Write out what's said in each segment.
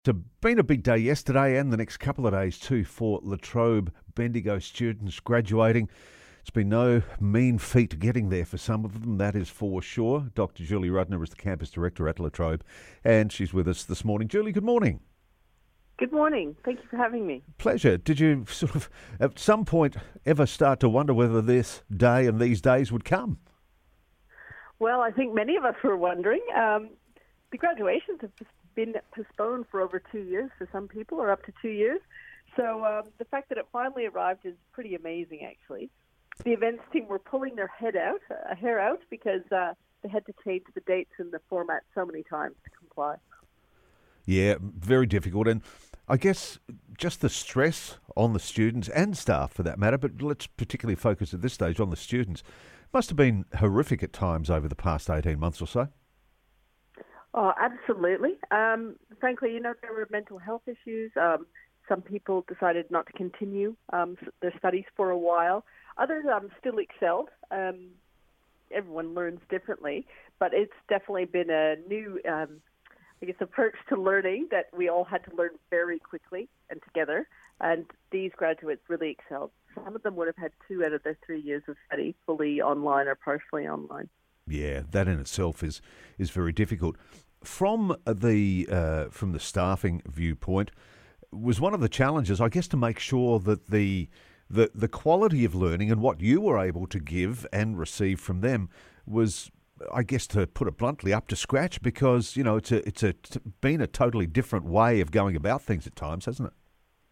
It's been a big day yesterday and the next couple of days too for La Trobe Bendigo students graduating. It's been no mean feat getting there for some of them, that is for sure. Dr. Julie Rudner is the campus director at La Trobe and she's with us this morning. Julie, good morning. Good morning. Thank you for having me. Pleasure. Did you sort of at some point ever start to wonder whether this day and these days would come? Well, I think many of us were wondering. The graduations have been postponed for over 2 years for some people, or up to 2 years. So the fact that it finally arrived is pretty amazing, actually. The events team were pulling their hair out, because they had to change the dates and the format so many times to comply. Yeah, very difficult. And I guess just the stress on the students and staff for that matter, but let's particularly focus at this stage on the students, must have been horrific at times over the past 18 months or so. Oh, absolutely. Frankly, there were mental health issues. Some people decided not to continue their studies for a while. Others still excelled. Everyone learns differently, but it's definitely been a new, approach to learning that we all had to learn very quickly and together. And these graduates really excelled. Some of them would have had 2 out of their 3 years of study fully online or partially online. Yeah, that in itself is very difficult. From the staffing viewpoint, was one of the challenges, I guess, to make sure that the quality of learning and what you were able to give and receive from them was, I guess, to put it bluntly, up to scratch, because it's been a totally different way of going about things at times, hasn't it?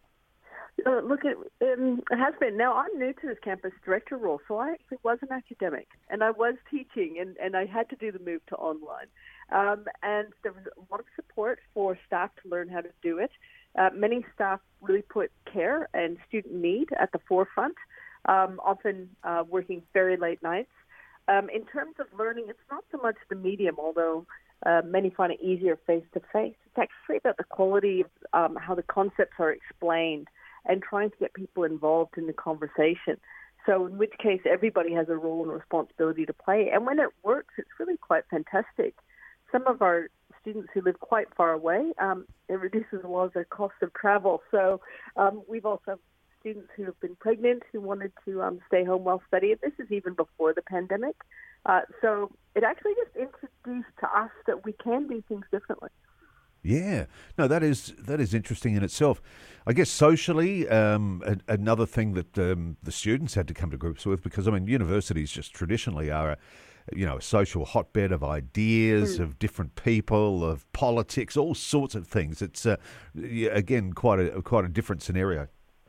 Look, it has been. Now, I'm new to this campus director role, so I actually was an academic, and I was teaching, and I had to do the move to online. And there was a lot of support for staff to learn how to do it. Many staff really put care and student need at the forefront, often working very late nights. In terms of learning, it's not so much the medium, although many find it easier face-to-face. It's actually about the quality of how the concepts are explained and trying to get people involved in the conversation. So in which case, everybody has a role and responsibility to play. And when it works, it's really quite fantastic. Some of our students who live quite far away, it reduces a lot of their cost of travel. So we've also students who have been pregnant who wanted to stay home while studying. This is even before the pandemic. So it actually just introduced to us that we can do things differently. Yeah, no, that is interesting in itself. I guess socially, another thing that the students had to come to grips with, because universities just traditionally are a social hotbed of ideas, of different people, of politics, all sorts of things. It's again quite a different scenario.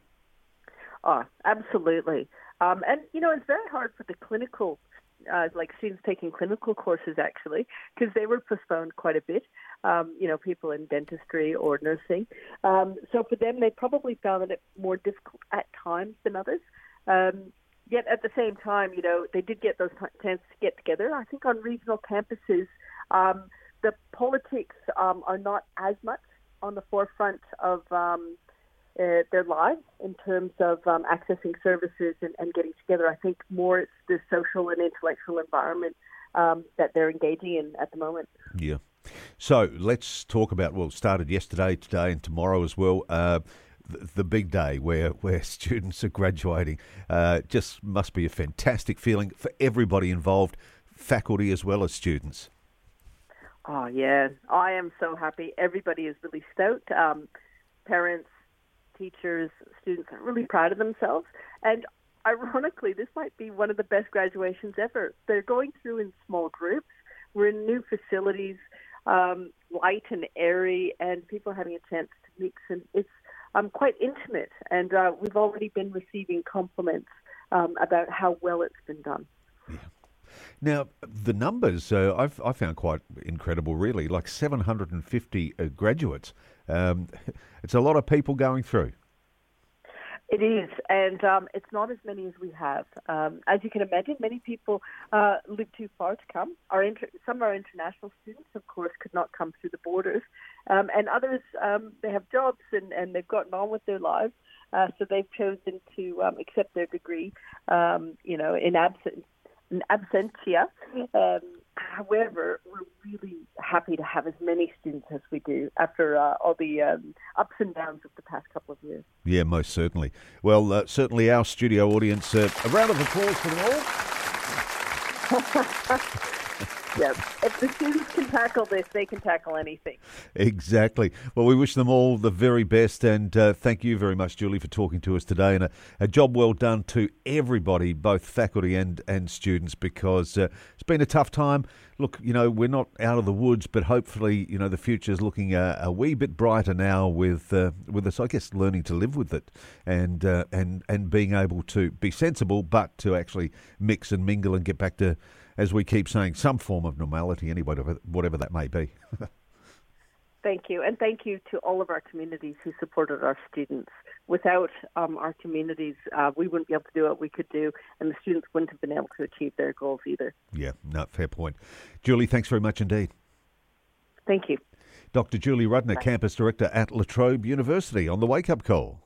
Oh, absolutely. And it's very hard for the clinical, students taking clinical courses actually, because they were postponed quite a bit. People in dentistry or nursing. So for them, they probably found it more difficult at times than others. Yet at the same time, they did get those chances to get together. I think on regional campuses, the politics are not as much on the forefront of their lives in terms of accessing services and getting together. I think more it's the social and intellectual environment that they're engaging in at the moment. Yeah. So let's talk about, started yesterday, today and tomorrow as well, the big day where students are graduating. Just must be a fantastic feeling for everybody involved, faculty as well as students. Oh, yeah. I am so happy. Everybody is really stoked. Parents, teachers, students are really proud of themselves. And ironically, this might be one of the best graduations ever. They're going through in small groups. We're in new facilities, light and airy, and people are having a chance to mix. And it's quite intimate. And we've already been receiving compliments about how well it's been done. Yeah. Now, the numbers I found quite incredible, really, like 750 graduates. It's a lot of people going through. It is, and it's not as many as we have. As you can imagine, many people live too far to come. Some of our international students, of course, could not come through the borders, and others, they have jobs and they've gotten on with their lives, so they've chosen to accept their degree, in absentia. However, we're really happy to have as many students as we do after all the ups and downs of the past couple of years. Yeah, most certainly. Well, certainly our studio audience, a round of applause for them all. Yeah, if the students can tackle this, they can tackle anything. Exactly. Well, we wish them all the very best, and thank you very much, Julie, for talking to us today, and a job well done to everybody, both faculty and students, because it's been a tough time. Look, we're not out of the woods, but hopefully, the future's looking a wee bit brighter now with us, I guess, learning to live with it and being able to be sensible, but to actually mix and mingle and get back to, as we keep saying, some form of normality, anyway, whatever that may be. Thank you. And thank you to all of our communities who supported our students. Without our communities, we wouldn't be able to do what we could do, and the students wouldn't have been able to achieve their goals either. Yeah, no, fair point. Julie, thanks very much indeed. Thank you. Dr. Julie Rudner, Campus Director at La Trobe University on the Wake Up Call.